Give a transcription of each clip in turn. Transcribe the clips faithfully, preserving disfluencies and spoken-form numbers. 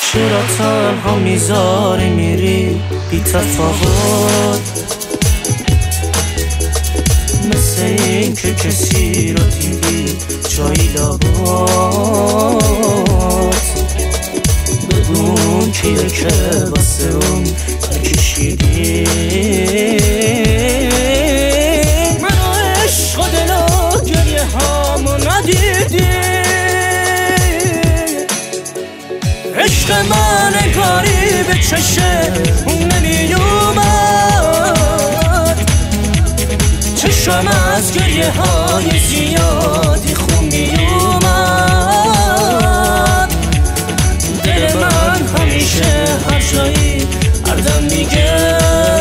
چرا تنها میذاری میری بی تفاوت، مثل این که کسی رو دیدی جایی لابد. بگون کیه که واسه اون نکشیدی منو عشق و دل و گریه هامو ندیدی. عشق من انگاری به چشه اون نمیومد، چشم از گریه های زیادی خون میومد. دل من همیشه هر جایی هر دم میگه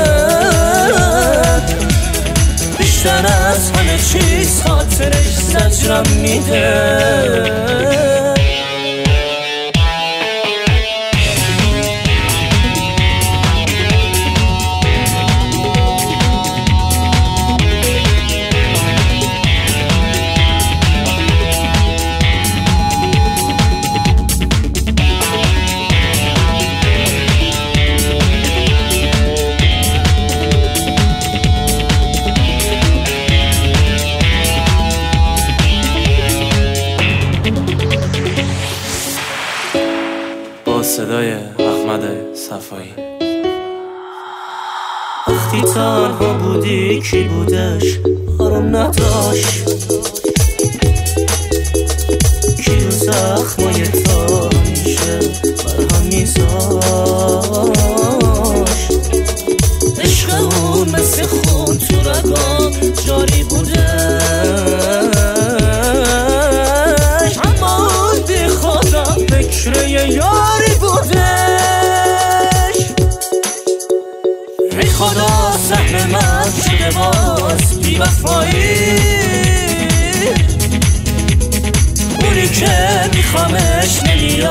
بیشتر از همه چیز خاطرش زجرم میده. صدای احمد صفایی. وقتی تنها بودی کی بودش آرام نداشت، کی رو زخمای تا میشه برهم میذاشت. عشق اون مثل خون تو رگام جاری بودش، اما اون بی خودم فکر یاری بودش. ای خدا سهم من شده باز بی وفایی، اونی که میخوامش نمیاد